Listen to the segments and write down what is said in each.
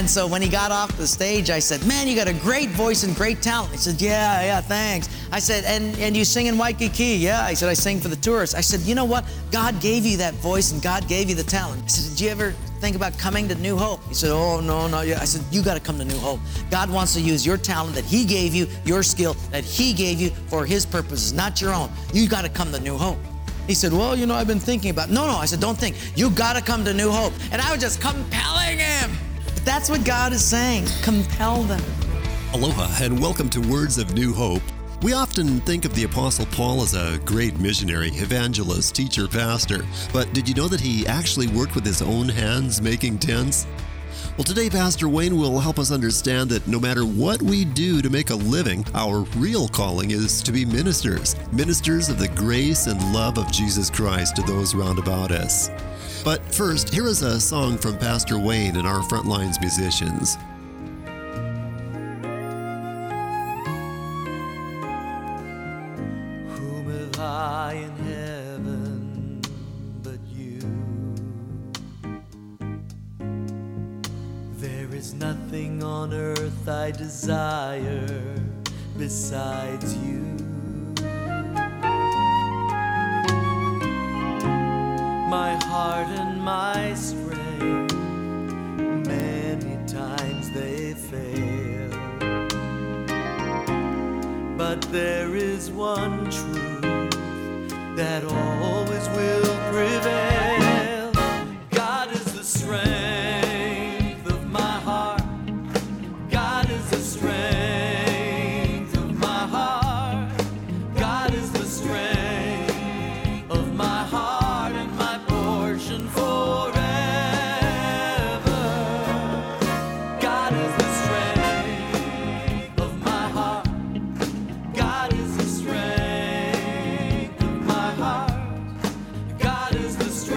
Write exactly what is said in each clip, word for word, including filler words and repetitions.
And so when he got off the stage, I said, man, you got a great voice and great talent. He said, yeah, yeah, thanks. I said, and, and you sing in Waikiki? Yeah. He said, I sing for the tourists. I said, you know what? God gave you that voice and God gave you the talent. I said, did you ever think about coming to New Hope? He said, oh, no, no. Yeah. I said, you got to come to New Hope. God wants to use your talent that he gave you, your skill that he gave you for his purposes, not your own. You got to come to New Hope. He said, well, you know, I've been thinking about it. No, no. I said, don't think. You got to come to New Hope. And I was just compelling him. But that's what God is saying. Compel them. Aloha and welcome to Words of New Hope. We often think of the Apostle Paul as a great missionary, evangelist, teacher, pastor. But did you know that he actually worked with his own hands making tents? Well, today Pastor Wayne will help us understand that no matter what we do to make a living, our real calling is to be ministers, ministers of the grace and love of Jesus Christ to those round about us. But first, here is a song from Pastor Wayne and our Frontlines musicians. Whom have I in heaven but you? There is nothing on earth I desire besides you. My heart and my strength, many times they fail, but there is one truth that always will prevail. God is the strength of my heart. God is the strength of my heart. God is the strength of my heart and my portion forever. God is the strength of my heart. God is the strength of my heart. God is the strength.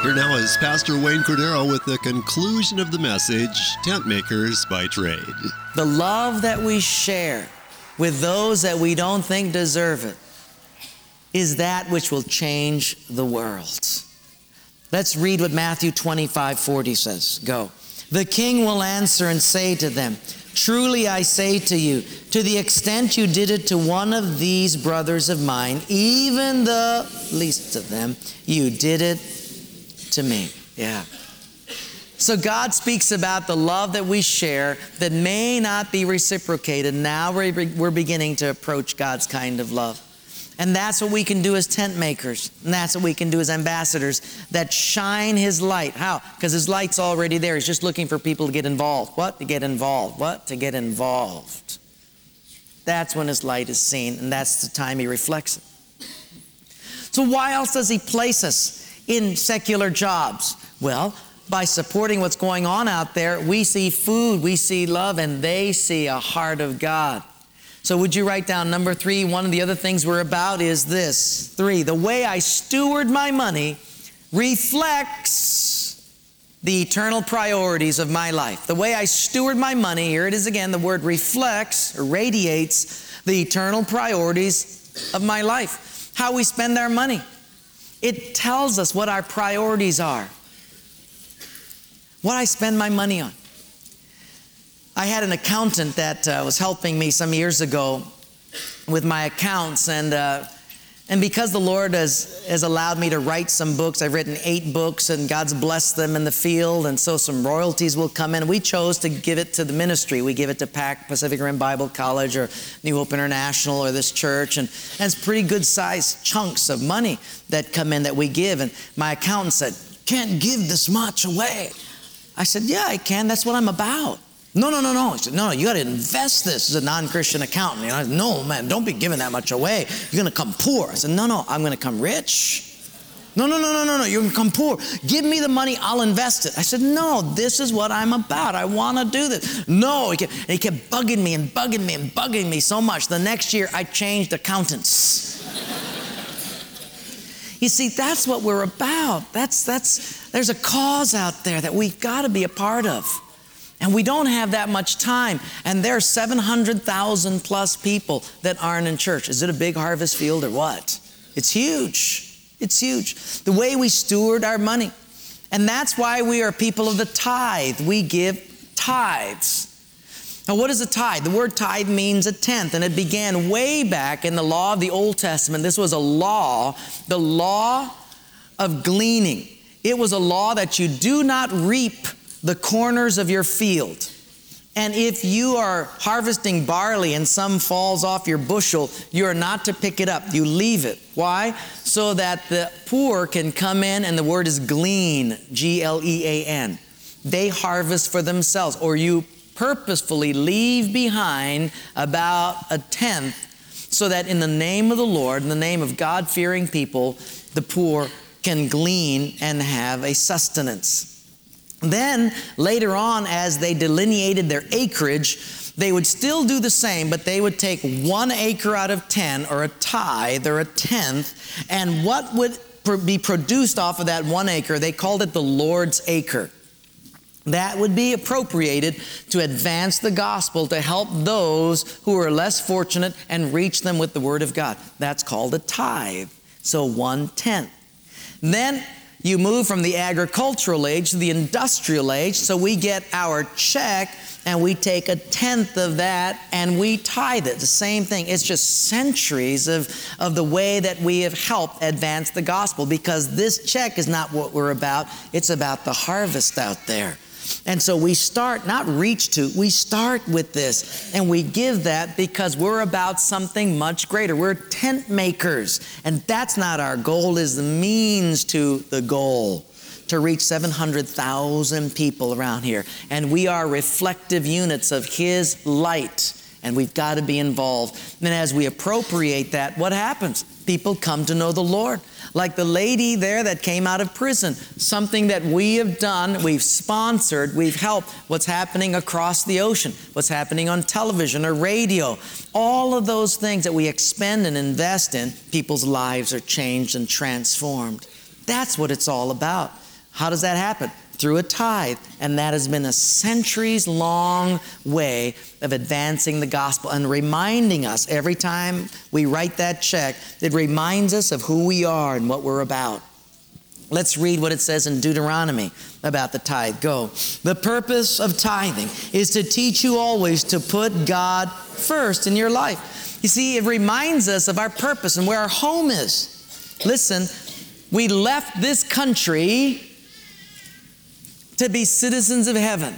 Here now is Pastor Wayne Cordero with the conclusion of the message, Tent Makers by Trade. The love that we share with those that we don't think deserve it is that which will change the world. Let's read what Matthew twenty-five forty says. Go. The king will answer and say to them, truly I say to you, to the extent you did it to one of these brothers of mine, even the least of them, you did it to me. Yeah. So God speaks about the love that we share that may not be reciprocated. Now we're, we're beginning to approach God's kind of love. And that's what we can do as tent makers. And that's what we can do as ambassadors that shine His light. How? Because His light's already there. He's just looking for people to get involved. What? To get involved. What? To get involved. That's when His light is seen, and that's the time He reflects it. So why else does He place us in secular jobs? Well, by supporting what's going on out there, we see food, we see love, and they see a heart of God. So would you write down number three? One of the other things we're about is this. Three, the way I steward my money reflects the eternal priorities of my life. The way I steward my money, here it is again, the word reflects or radiates the eternal priorities of my life. How we spend our money. It tells us what our priorities are. What I spend my money on. I had an accountant that uh, was helping me some years ago with my accounts, and uh, and because the Lord has, has allowed me to write some books, I've written eight books, and God's blessed them in the field, and so some royalties will come in. We chose to give it to the ministry. We give it to P A C, Pacific Rim Bible College, or New Hope International, or this church, and, and it's pretty good sized chunks of money that come in that we give. And my accountant said, "You can't give this much away." I said, "Yeah, I can. That's what I'm about." No, no, no, no. He said, no, no, you got to invest this as a non-Christian accountant. You know, I said, no, man, don't be giving that much away. You're going to come poor. I said, no, no, I'm going to come rich. No, no, no, no, no, no, you're going to come poor. Give me the money, I'll invest it. I said, no, this is what I'm about. I want to do this. No, he kept, and he kept bugging me and bugging me and bugging me so much. The next year, I changed accountants. You see, that's what we're about. That's, that's, there's a cause out there that we've got to be a part of. And we don't have that much time. And there are seven hundred thousand plus people that aren't in church. Is it a big harvest field or what? It's huge. It's huge. The way we steward our money. And that's why we are people of the tithe. We give tithes. Now, what is a tithe? The word tithe means a tenth, and it began way back in the law of the Old Testament. This was a law, the law of gleaning. It was a law that you do not reap the corners of your field. And if you are harvesting barley and some falls off your bushel, you are not to pick it up. You leave it. Why? So that the poor can come in, and the word is glean, G L E A N. They harvest for themselves, or you purposefully leave behind about a tenth so that in the name of the Lord, in the name of God-fearing people, the poor can glean and have a sustenance. Then later on, as they delineated their acreage, they would still do the same, but they would take one acre out of ten, or a tithe, or a tenth, and what would be produced off of that one acre, they called it the Lord's acre. That would be appropriated to advance the gospel, to help those who are less fortunate and reach them with the Word of God. That's called a tithe. So one-tenth. Then you move from the agricultural age to the industrial age, so we get our check and we take a tenth of that and we tithe it. The same thing. It's just centuries of, of the way that we have helped advance the gospel, because this check is not what we're about. It's about the harvest out there. And so we start, not reach to, we start with this, and we give that because we're about something much greater. We're tent makers, and that's not our goal, is the means to the goal, to reach seven hundred thousand people around here. And we are reflective units of His light, and we've got to be involved. And as we appropriate that, what happens? People come to know the Lord. Like the lady there that came out of prison, something that we have done, we've sponsored, we've helped. What's happening across the ocean, what's happening on television or radio, all of those things that we expend and invest in, people's lives are changed and transformed. That's what it's all about. How does that happen? Through a tithe. And that has been a centuries-long way of advancing the gospel and reminding us every time we write that check, it reminds us of who we are and what we're about. Let's read what it says in Deuteronomy about the tithe. Go. The purpose of tithing is to teach you always to put God first in your life. You see, it reminds us of our purpose and where our home is. Listen, we left this country to be citizens of heaven.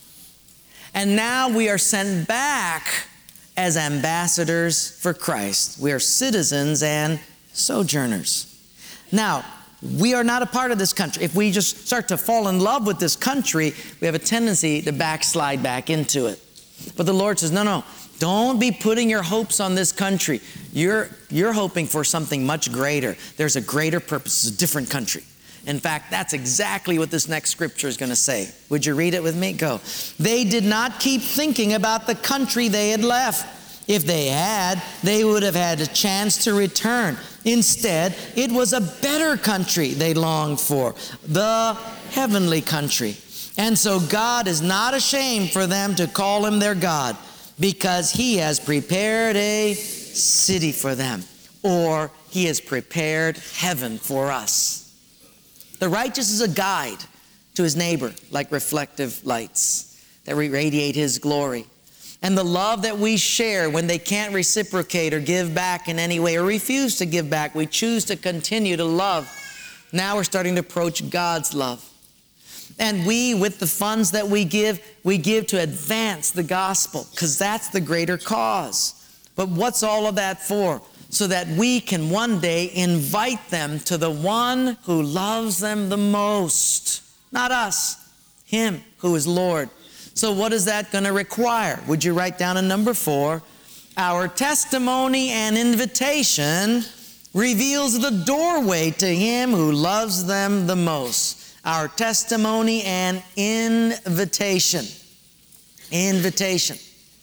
And now we are sent back as ambassadors for Christ. We are citizens and sojourners. Now, we are not a part of this country. If we just start to fall in love with this country, we have a tendency to backslide back into it. But the Lord says, no, no, don't be putting your hopes on this country. You're, you're hoping for something much greater. There's a greater purpose. It's a different country. In fact, that's exactly what this next scripture is going to say. Would you read it with me? Go. They did not keep thinking about the country they had left. If they had, they would have had a chance to return. Instead, it was a better country they longed for, the heavenly country. And so God is not ashamed for them to call him their God, because he has prepared a city for them, or he has prepared heaven for us. The righteous is a guide to his neighbor, like reflective lights that radiate his glory. And the love that we share when they can't reciprocate or give back in any way or refuse to give back, we choose to continue to love. Now we're starting to approach God's love. And we, with the funds that we give, we give to advance the gospel, because that's the greater cause. But what's all of that for? So that we can one day invite them to the one who loves them the most. Not us, him who is Lord. So what is that going to require? Would you write down in number four? Our testimony and invitation reveals the doorway to him who loves them the most. Our testimony and invitation. Invitation.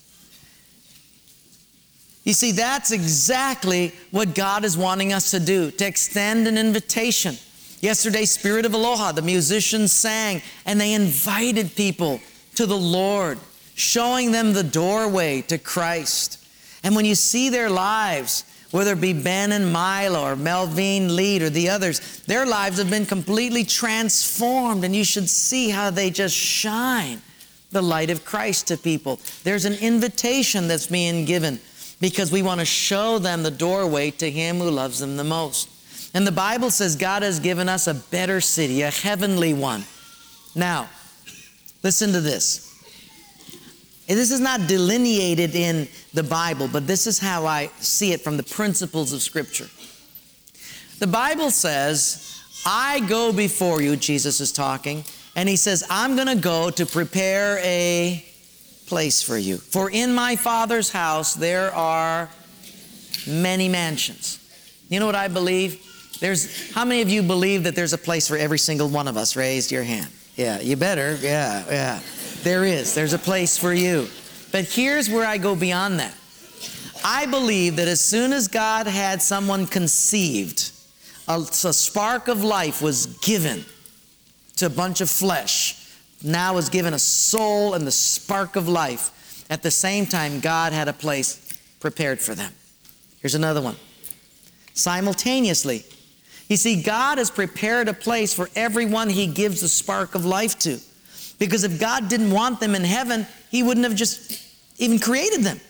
You see, that's exactly what God is wanting us to do, to extend an invitation. Yesterday, Spirit of Aloha, the musicians sang, and they invited people to the Lord, showing them the doorway to Christ. And when you see their lives, whether it be Ben and Milo or Melvin Lead or the others, their lives have been completely transformed, and you should see how they just shine the light of Christ to people. There's an invitation that's being given because we want to show them the doorway to him who loves them the most. And the Bible says God has given us a better city, a heavenly one. Now, listen to this. And this is not delineated in the Bible, but this is how I see it from the principles of Scripture. The Bible says, I go before you, Jesus is talking, and he says, I'm going to go to prepare a place for you. For in my Father's house there are many mansions. You know what I believe? There's, how many of you believe that there's a place for every single one of us? Raise your hand. Yeah, you better. Yeah, yeah. There is. There's a place for you. But here's where I go beyond that. I believe that as soon as God had someone conceived, a, a spark of life was given to a bunch of flesh. Now was given a soul and the spark of life. At the same time, God had a place prepared for them. Here's another one. Simultaneously, you see, God has prepared a place for everyone he gives the spark of life to. Because if God didn't want them in heaven, he wouldn't have just even created them.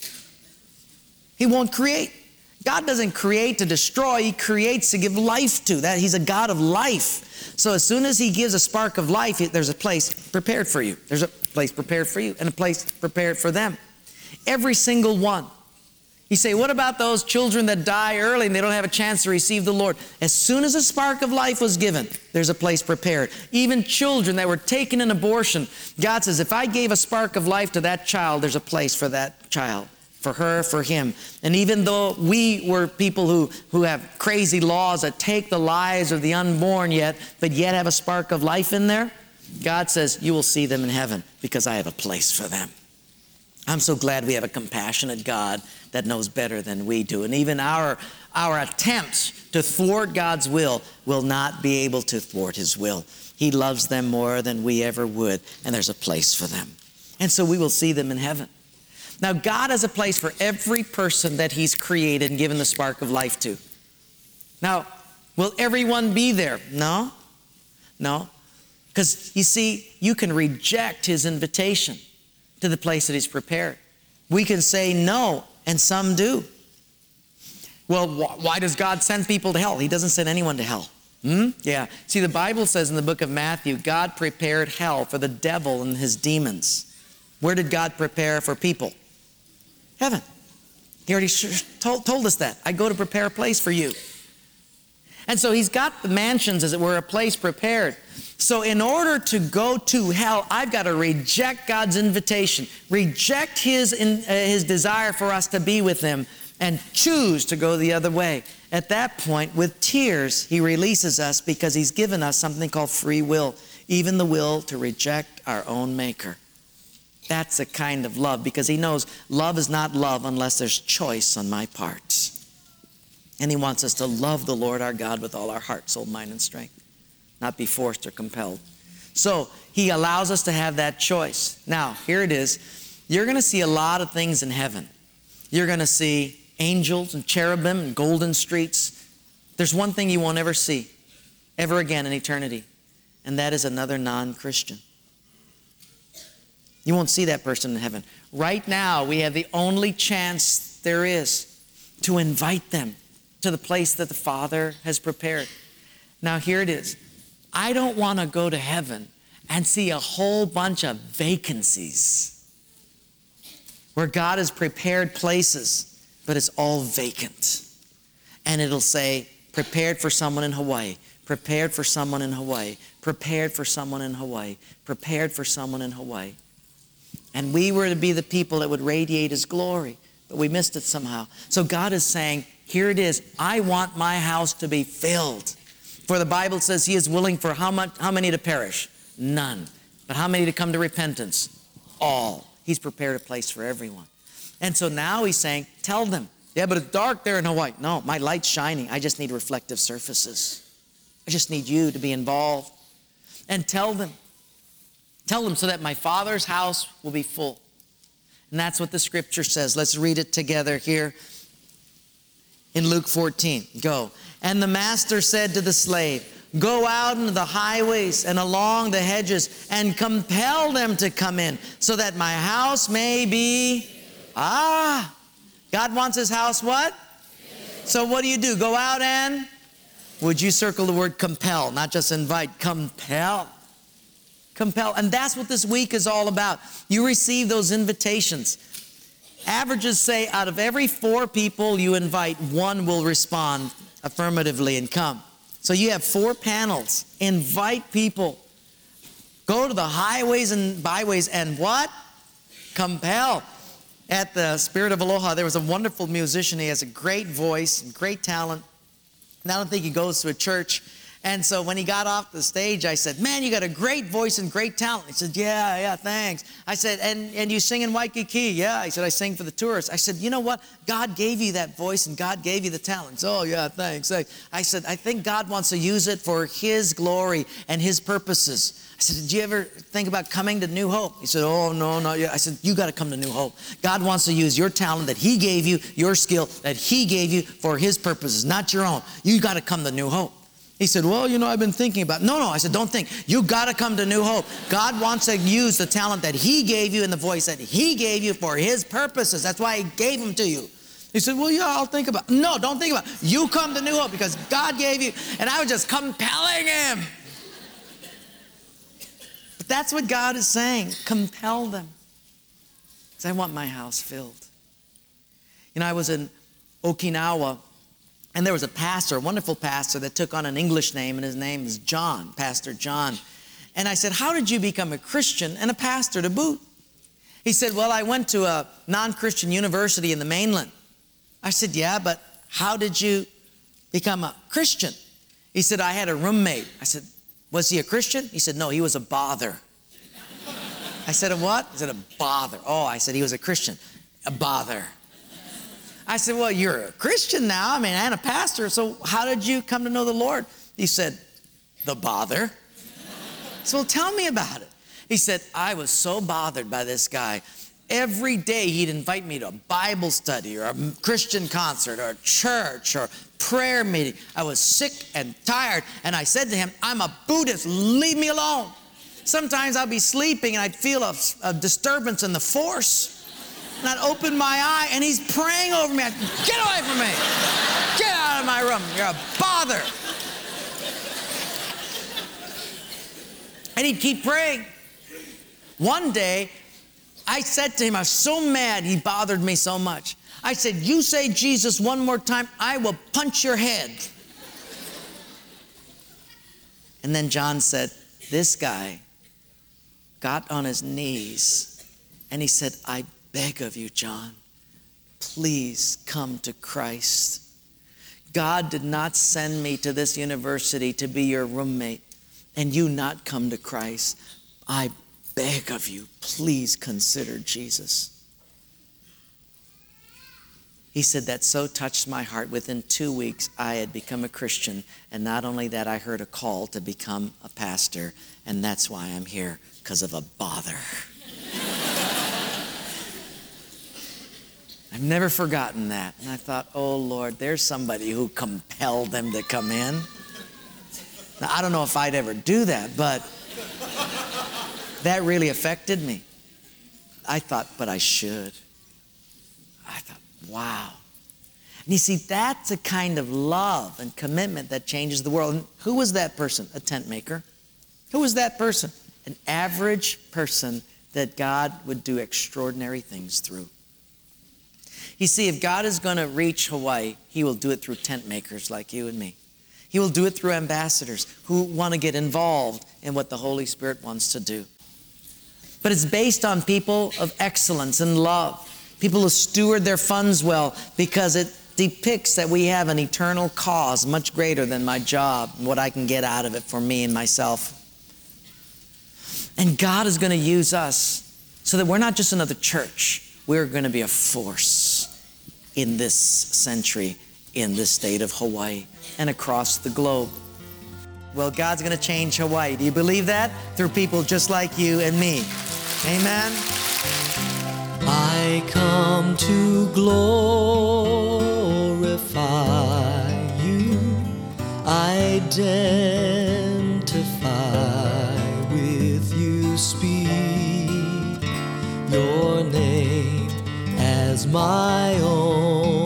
He won't create. God doesn't create to destroy. He creates to give life to. That he's a God of life. So as soon as he gives a spark of life, there's a place prepared for you. There's a place prepared for you and a place prepared for them. Every single one. You say, what about those children that die early and they don't have a chance to receive the Lord? As soon as a spark of life was given, there's a place prepared. Even children that were taken in abortion, God says, if I gave a spark of life to that child, there's a place for that child, for her, for him. And even though we were people who, who have crazy laws that take the lives of the unborn yet, but yet have a spark of life in there, God says, you will see them in heaven because I have a place for them. I'm so glad we have a compassionate God that knows better than we do. And even our, our attempts to thwart God's will will not be able to thwart His will. He loves them more than we ever would, and there's a place for them. And so we will see them in heaven. Now, God has a place for every person that He's created and given the spark of life to. Now, will everyone be there? No. No. Because, you see, you can reject His invitation to the place that He's prepared. We can say no, and some do. Well, wh- why does God send people to hell? He doesn't send anyone to hell. Hmm? Yeah. See, the Bible says in the book of Matthew, God prepared hell for the devil and his demons. Where did God prepare for people? Heaven. He already told, told us that. I go to prepare a place for you. And so He's got the mansions, as it were, a place prepared. So in order to go to hell, I've got to reject God's invitation, reject His, in, uh, His desire for us to be with Him, and choose to go the other way. At that point, with tears, He releases us because He's given us something called free will, even the will to reject our own Maker. That's a kind of love, because He knows love is not love unless there's choice on my part. And He wants us to love the Lord our God with all our heart, soul, mind, and strength, not be forced or compelled. So He allows us to have that choice. Now, here it is. You're going to see a lot of things in heaven. You're going to see angels and cherubim and golden streets. There's one thing you won't ever see ever again in eternity, and that is another non-Christian. You won't see that person in heaven. Right now, we have the only chance there is to invite them to the place that the Father has prepared. Now, here it is. I don't want to go to heaven and see a whole bunch of vacancies where God has prepared places, but it's all vacant. And it'll say, prepared for someone in Hawaii, prepared for someone in Hawaii, prepared for someone in Hawaii, prepared for someone in Hawaii. And we were to be the people that would radiate His glory, but we missed it somehow. So God is saying, here it is. I want my house to be filled. For the Bible says He is willing for how much, how many to perish? None. But how many to come to repentance? All. He's prepared a place for everyone. And so now He's saying, tell them, yeah, but it's dark there in Hawaii. No, my light's shining. I just need reflective surfaces. I just need you to be involved. And tell them. Tell them so that my Father's house will be full. And that's what the Scripture says. Let's read it together here in Luke fourteen. Go. And the master said to the slave, go out into the highways and along the hedges and compel them to come in so that my house may be... Ah, God wants His house what? So what do you do? Go out and... Would you circle the word compel, not just invite, compel. Compel. And that's what this week is all about. You receive those invitations. Averages say out of every four people you invite, one will respond affirmatively and come. So you have four panels. Invite people. Go to the highways and byways and what? Compel. At the Spirit of Aloha, there was a wonderful musician. He has a great voice, great talent. And I don't think he goes to a church. And so when he got off the stage, I said, man, you got a great voice and great talent. He said, yeah, yeah, thanks. I said, and, and you sing in Waikiki? Yeah. I said, I sing for the tourists. I said, you know what? God gave you that voice and God gave you the talents. Oh, yeah, thanks. I said, I think God wants to use it for His glory and His purposes. I said, did you ever think about coming to New Hope? He said, oh, no, no. I said, you got to come to New Hope. God wants to use your talent that He gave you, your skill that He gave you for His purposes, not your own. You got to come to New Hope. He said, well, you know, I've been thinking about it. No, no. I said, don't think. You got to come to New Hope. God wants to use the talent that He gave you and the voice that He gave you for His purposes. That's why He gave them to you. He said, well, yeah, I'll think about it. No, don't think about it. You come to New Hope because God gave you. And I was just compelling him. But that's what God is saying. Compel them. Because I want my house filled. You know, I was in Okinawa. And there was a pastor, a wonderful pastor, that took on an English name, and his name is John, Pastor John. And I said, how did you become a Christian and a pastor to boot? He said, well, I went to a non-Christian university in the mainland. I said, yeah, but how did you become a Christian? He said, I had a roommate. I said, was he a Christian? He said, no, he was a bother. I said, a what? He said, a bother. Oh, I said, he was a Christian. A bother. I said, well, you're a Christian now, I mean, and a pastor, so how did you come to know the Lord? He said, the bother. So, well, tell me about it. He said, I was so bothered by this guy. Every day he'd invite me to a Bible study or a Christian concert or a church or prayer meeting. I was sick and tired, and I said to him, I'm a Buddhist, leave me alone. Sometimes I'd be sleeping and I'd feel a, a disturbance in the force. And I'd open my eye and he's praying over me. I'd, get away from me. Get out of my room. You're a bother. And he'd keep praying. One day, I said to him, I was so mad he bothered me so much. I said, you say Jesus one more time, I will punch your head. And then John said, this guy got on his knees and he said, I beg of you, John, please come to Christ. God did not send me to this university to be your roommate and you not come to Christ. I beg of you, please consider Jesus. He said, that so touched my heart. Within two weeks, I had become a Christian. And not only that, I heard a call to become a pastor. And that's why I'm here, because of a bother. I've never forgotten that. And I thought, oh, Lord, there's somebody who compelled them to come in. Now, I don't know if I'd ever do that, but that really affected me. I thought, but I should. I thought, wow. And you see, that's a kind of love and commitment that changes the world. And who was that person? A tent maker. Who was that person? An average person that God would do extraordinary things through. You see, if God is going to reach Hawaii, He will do it through tent makers like you and me. He will do it through ambassadors who want to get involved in what the Holy Spirit wants to do. But it's based on people of excellence and love, people who steward their funds well, because it depicts that we have an eternal cause much greater than my job and what I can get out of it for me and myself. And God is going to use us so that we're not just another church. We're going to be a force in this century, in this state of Hawaii, and across the globe. Well, God's going to change Hawaii. Do you believe that? Through people just like you and me. Amen. I come to glorify you, identify with you, speak your name as my own.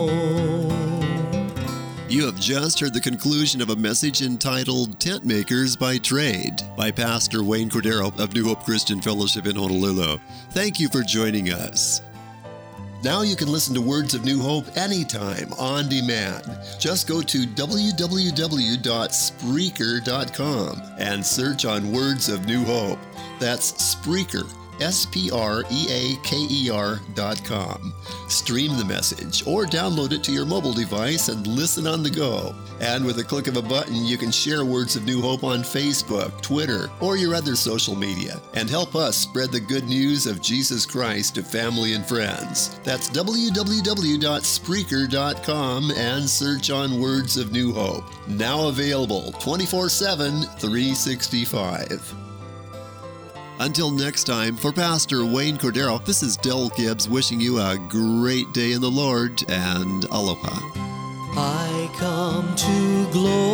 You have just heard the conclusion of a message entitled Tent Makers by Trade by Pastor Wayne Cordero of New Hope Christian Fellowship in Honolulu. Thank you for joining us. Now you can listen to Words of New Hope anytime, on demand. Just go to w w w dot spreaker dot com and search on Words of New Hope. That's Spreaker, S P R E A K E R dot com. Stream the message or download it to your mobile device and listen on the go. And with a click of a button, you can share Words of New Hope on Facebook, Twitter, or your other social media, and help us spread the good news of Jesus Christ to family and friends. That's w w w dot spreaker dot com and search on Words of New Hope. Now available twenty-four seven, three sixty-five. Until next time, for Pastor Wayne Cordero, this is Del Gibbs wishing you a great day in the Lord, and aloha. I come to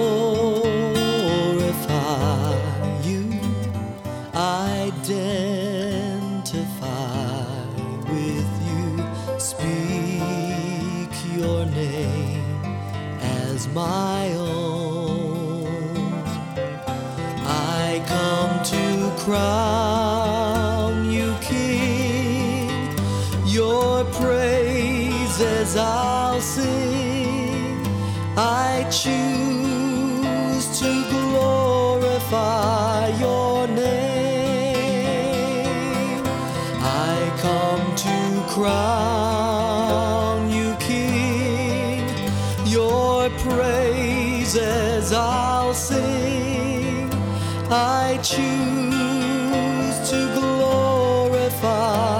glorify you, identify with you, speak your name as my own. I come to crown you King, your praises I'll sing. I choose to glorify your name. I come to crown you King, your praises I'll sing. I choose to glorify far.